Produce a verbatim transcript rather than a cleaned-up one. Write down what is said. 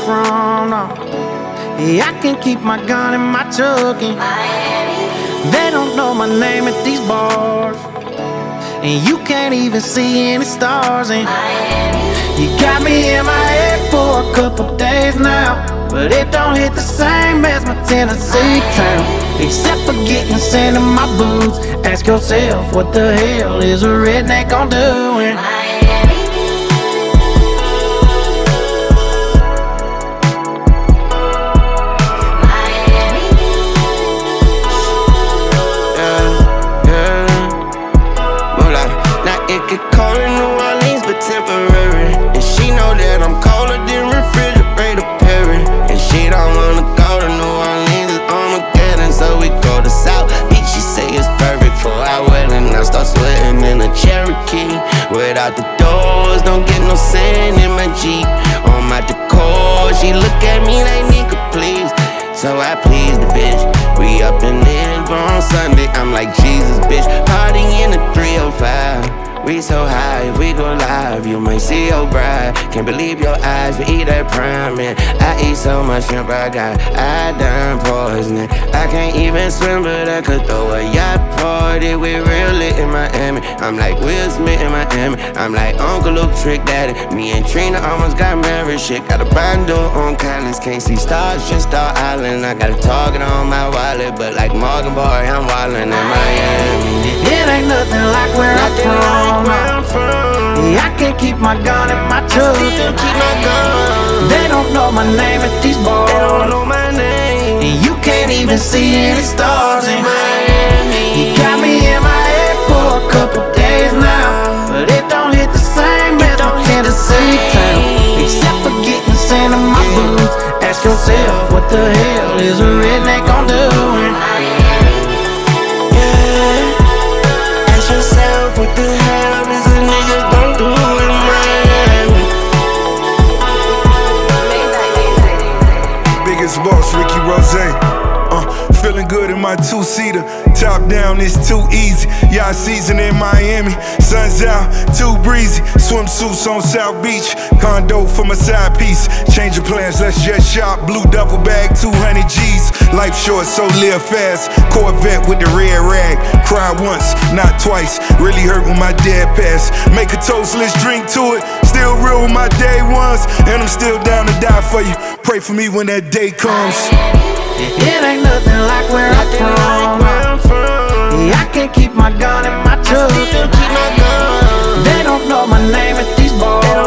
from, no. Yeah, I can keep my gun in my truck, and they don't know my name at these bars, and you can't even see any stars. And you got me in my head for a couple days now, but it don't hit the same as my Tennessee town. Except for getting sand in my boots. Ask yourself, what the hell is a redneck gon' do? And cold in New Orleans, but temporary. And she know that I'm colder than refrigerator Perry. And she don't wanna go to New Orleans, it's Armageddon. So we go to South Beach, she say it's perfect for our wedding. I start sweating in a Cherokee. Without the doors, don't get no sand in my Jeep. On my decor, she look at me like nigga, please. So I please the bitch. We up in it on Sunday, I'm like Jesus, bitch. Party in the three oh five. We so high, we go live, you might see your bride. Can't believe your eyes, we eat that prime, man. I eat so much shrimp, I got iodine poisoning. I can't even swim, but I could throw a yacht party. We real lit in Miami, I'm like Will Smith in Miami. I'm like Uncle Luke, Trick Daddy. Me and Trina almost got married, shit. Got a bando on Collins, can't see stars, just Star Island. I got a target on my wallet, but like Morgan Boy, I'm wildin' in Miami. It ain't nothing like where I'm from. Yeah, I can't keep my gun in my truck. Keep my gun. They don't know my name at these bars. They don't know my name. And you can't even see any stars in Miami. You got me in my head for a couple days now, but it don't hit the same as my Tennessee town. Except for getting sand in my boots. Ask yourself, what the hell is a redneck gon' do? Yeah. Ask yourself, what the hell is a nigga gon' do in Miami? Biggest boss, Ricky Rose. Uh, feeling good in my two-seater. Top down, it's too easy. Y'all season in Miami. Sun's out, too breezy. Swimsuits on South Beach. Condo for my side piece. Change of plans, let's just shop. Blue duffel bag, two hundred G's. Life short, so live fast. Corvette with the red rag. Cry once, not twice. Really hurt when my dad passed. Make a toast, let's drink to it. Still real with my day ones, and I'm still down to die for you. Pray for me when that day comes. It ain't nothing like where I'm from. Yeah, I can't keep my gun in my truck. Keep my gun. They don't know my name at these bars.